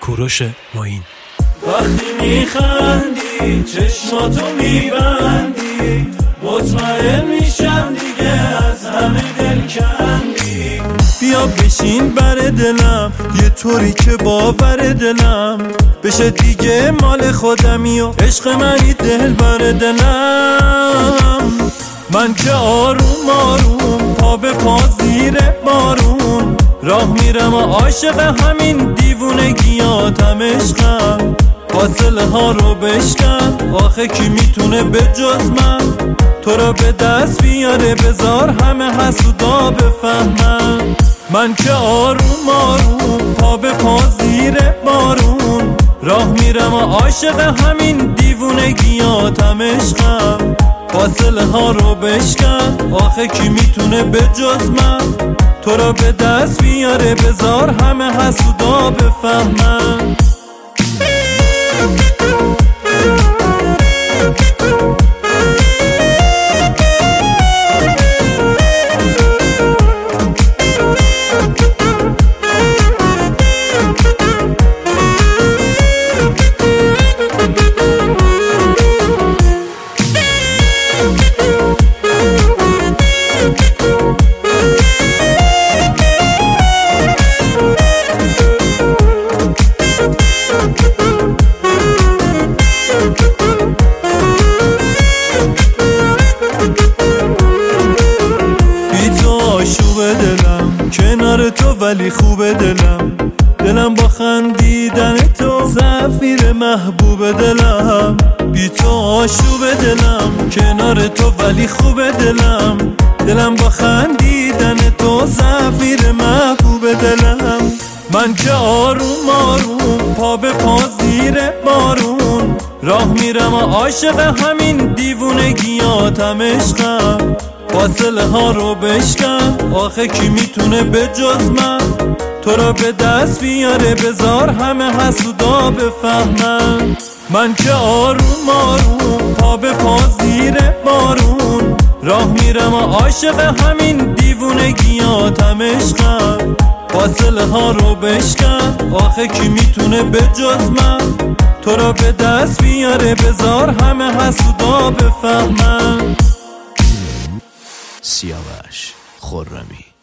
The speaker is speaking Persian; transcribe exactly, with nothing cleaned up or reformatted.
کوروش معین. وقتی میخندی چشماتو میبندی، مطمئن میشم دیگه از همه دل کندی. بیا بشین بر دلم یه طوری که باور دلم بشه دیگه مال خودمی و عشق منی دل بر دلم. من که آروم آروم پا به پا زیر بارون راه میرم و عاشق همین دیوونگیاتم عشقم. فاصله ها رو بشکن آخه کی میتونه به جز من تو رو به دست بیاره، بذار همه حسودا بفهمن. من که آروم آروم پا به پا زیر بارون راه میرم و عاشق همین دیوونگیاتم عشقم. فاصله ها رو بشکن آخه کی میتونه به جز من تو رو به دست بیاره، بذار همه حسودا بفهمن. دلم کنار تو ولی خوبه دلم، دلم با خندیدن تو زفیر محبوب دلم. بی تو آشوب دلم کنار تو ولی خوبه دلم، دلم با خندیدن تو زفیر محبوب دلم. من که آروم آروم پا به پا زیر بارون راه میرم و عاشق همین دیوونگیاتم عشقم. فاصله ها رو بشکن آخه کی میتونه به جز من تو رو به دست بیاره، بذار همه حسودا بفهمن. من که آروم آروم پا به پا زیر بارون راه میرم و عاشق همین دیوونگیاتم عشقم. فاصله ها رو بشکن آخه کی میتونه به جز من تو رو به دست بیاره، بذار همه حسودا بفهمن. سیاوش خرمی.